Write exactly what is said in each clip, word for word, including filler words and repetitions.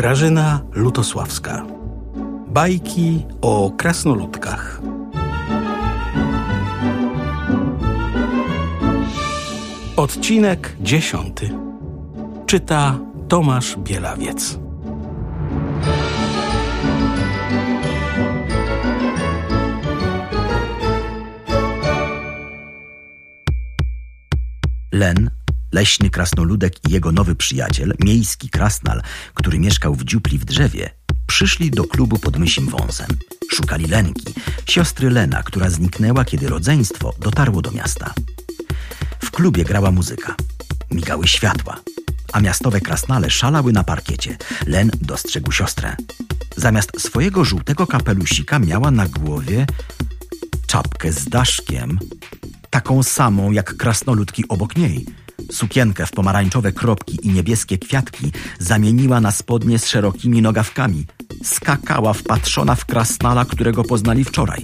Grażyna Lutosławska. Bajki o krasnoludkach. Odcinek dziesiąty. Czyta Tomasz Bielawiec. Len, leśny krasnoludek i jego nowy przyjaciel, miejski krasnal, który mieszkał w dziupli w drzewie, przyszli do klubu pod Mysim Wąsem. Szukali Lenki, siostry Lena, która zniknęła, kiedy rodzeństwo dotarło do miasta. W klubie grała muzyka, migały światła, a miastowe krasnale szalały na parkiecie. Len dostrzegł siostrę. Zamiast swojego żółtego kapelusika miała na głowie czapkę z daszkiem, taką samą jak krasnoludki obok niej. Sukienkę w pomarańczowe kropki i niebieskie kwiatki zamieniła na spodnie z szerokimi nogawkami. Skakała wpatrzona w krasnala, którego poznali wczoraj.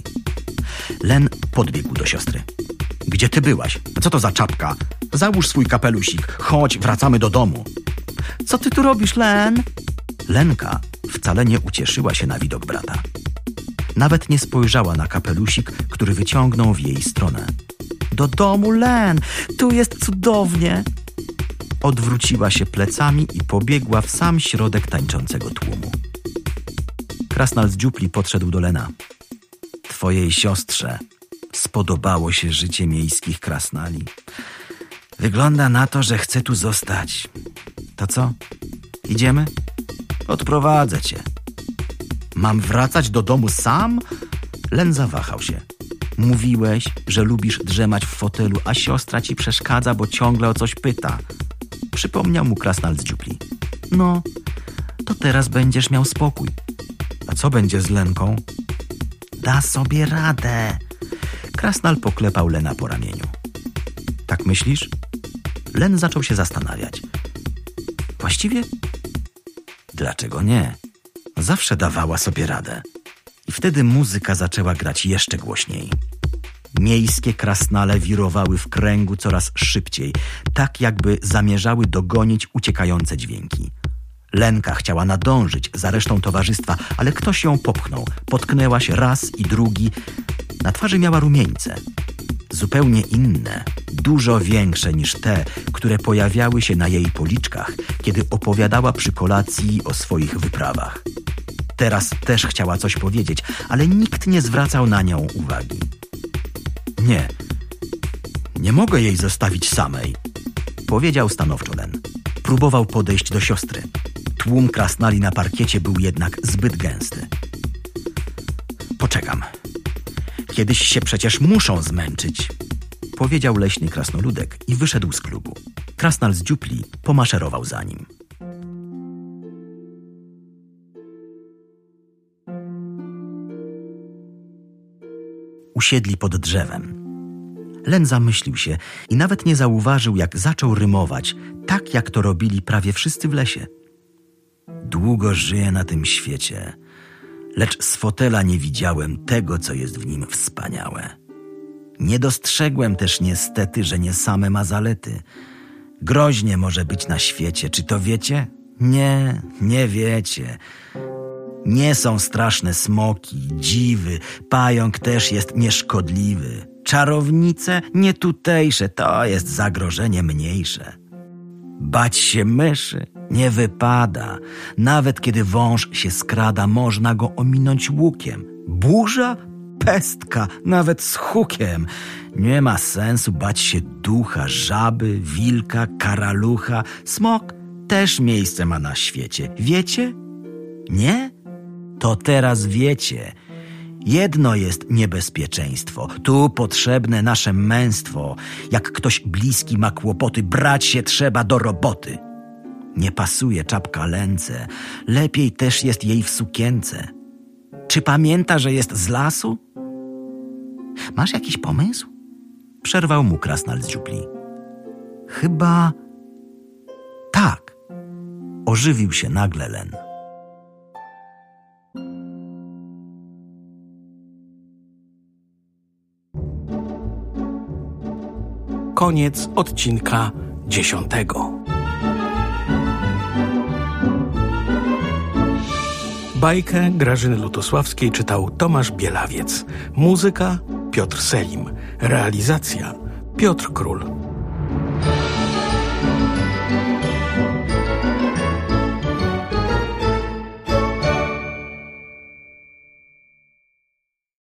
Len podbiegł do siostry. Gdzie ty byłaś? Co to za czapka? Załóż swój kapelusik. Chodź, wracamy do domu. Co ty tu robisz, Len? Lenka wcale nie ucieszyła się na widok brata. Nawet nie spojrzała na kapelusik, który wyciągnął w jej stronę. Do domu, Len! Tu jest cudownie! Odwróciła się plecami i pobiegła w sam środek tańczącego tłumu. Krasnal z dziupli podszedł do Lena. Twojej siostrze spodobało się życie miejskich krasnali. Wygląda na to, że chce tu zostać. To co? Idziemy? Odprowadzę cię. Mam wracać do domu sam? Len zawahał się. Mówiłeś, że lubisz drzemać w fotelu, a siostra ci przeszkadza, bo ciągle o coś pyta. Przypomniał mu krasnal z dziupli. No, to teraz będziesz miał spokój. A co będzie z Lenką? Da sobie radę. Krasnal poklepał Lena po ramieniu. Tak myślisz? Len zaczął się zastanawiać. Właściwie? Dlaczego nie? Zawsze dawała sobie radę. I wtedy muzyka zaczęła grać jeszcze głośniej. Miejskie krasnale wirowały w kręgu coraz szybciej, tak jakby zamierzały dogonić uciekające dźwięki. Lenka chciała nadążyć za resztą towarzystwa, ale ktoś ją popchnął. Potknęła się raz i drugi. Na twarzy miała rumieńce. Zupełnie inne, dużo większe niż te, które pojawiały się na jej policzkach, kiedy opowiadała przy kolacji o swoich wyprawach. Teraz też chciała coś powiedzieć, ale nikt nie zwracał na nią uwagi. Nie, nie mogę jej zostawić samej, powiedział stanowczo Len. Próbował podejść do siostry. Tłum krasnali na parkiecie był jednak zbyt gęsty. Poczekam. Kiedyś się przecież muszą zmęczyć, powiedział leśny krasnoludek i wyszedł z klubu. Krasnal z dziupli pomaszerował za nim. Usiedli pod drzewem. Len zamyślił się i nawet nie zauważył, jak zaczął rymować, tak jak to robili prawie wszyscy w lesie. Długo żyję na tym świecie, lecz z fotela nie widziałem tego, co jest w nim wspaniałe. Nie dostrzegłem też niestety, że nie same ma zalety. Groźnie może być na świecie, czy to wiecie? Nie, nie wiecie. Nie są straszne smoki, dziwy, pająk też jest nieszkodliwy. Czarownice nie tutejsze, to jest zagrożenie mniejsze. Bać się myszy nie wypada. Nawet kiedy wąż się skrada, można go ominąć łukiem. Burza? Pestka, nawet z hukiem. Nie ma sensu bać się ducha, żaby, wilka, karalucha. Smok też miejsce ma na świecie. Wiecie? Nie? To teraz wiecie. Jedno jest niebezpieczeństwo. Tu potrzebne nasze męstwo. Jak ktoś bliski ma kłopoty, brać się trzeba do roboty. Nie pasuje czapka Lence. Lepiej też jest jej w sukience. Czy pamięta, że jest z lasu? Masz jakiś pomysł? Przerwał mu krasnal z dziupli. Chyba tak. Ożywił się nagle Len. Koniec odcinka dziesiątego. Bajkę Grażyny Lutosławskiej czytał Tomasz Bielawiec. Muzyka Piotr Selim. Realizacja Piotr Król.